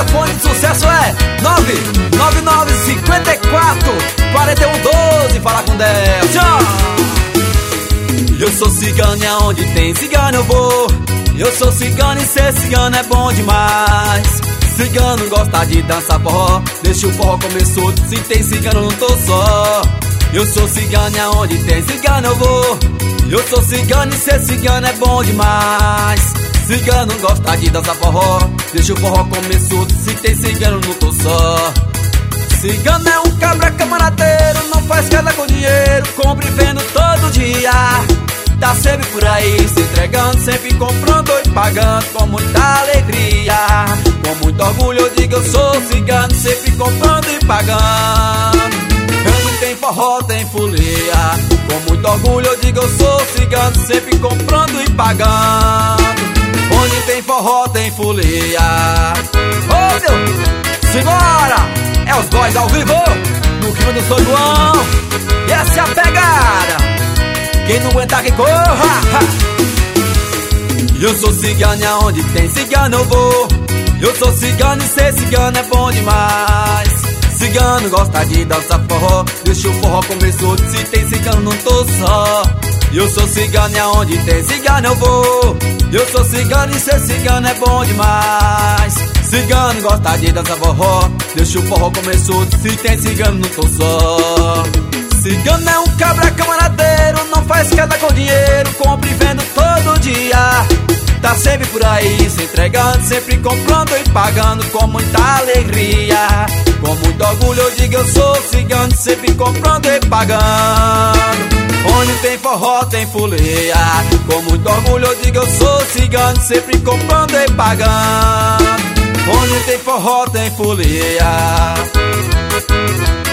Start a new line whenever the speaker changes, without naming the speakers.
telefone de sucesso é 99954-4112. Fala com Deus. Tchau. Eu sou cigano e aonde tem cigano eu vou. Eu sou cigano e ser cigano é bom demais. Cigano gosta de dançar forró, deixa o forró começou. Se tem cigano não tô só. Eu sou cigano e aonde tem cigano eu vou. Eu sou cigano e ser cigano é bom demais. Cigano gosta de dançar forró, deixa o forró começou. Se tem cigano não tô só. Cigano é um cabra camaradeiro, não faz queda com dinheiro, compra e vendo todo dia. Tá sempre por aí se entregando, sempre comprando e pagando com muita alegria. Com muito orgulho eu digo eu sou cigano, sempre comprando e pagando. Onde tem forró tem folia, com muito orgulho eu digo eu sou cigano, sempre comprando e pagando. Onde tem forró tem folia. Ô Deus, simbora! É os boys ao vivo, no clima do São João. E essa é a pegada, quem não aguentar que corra. Eu sou cigano e aonde tem cigano eu vou. Eu sou cigano e ser cigano é bom demais. Cigano gosta de dançar forró, deixa o forró começou. Se tem cigano não tô só. Eu sou cigano e aonde tem cigano eu vou. Eu sou cigano e ser cigano é bom demais. Cigano gosta de dançar forró, deixa o forró começou. Se tem cigano não tô só. Cigano é um cabra camaradeiro, não faz queda com dinheiro, compra e vendo todo dia. Tá sempre por aí se entregando, sempre comprando e pagando com muita alegria. Com muito orgulho eu digo eu sou cigano, sempre comprando e pagando. Onde tem forró tem folia, com muito orgulho eu digo eu sou cigano, sempre comprando e pagando. Onde tem forró tem folia.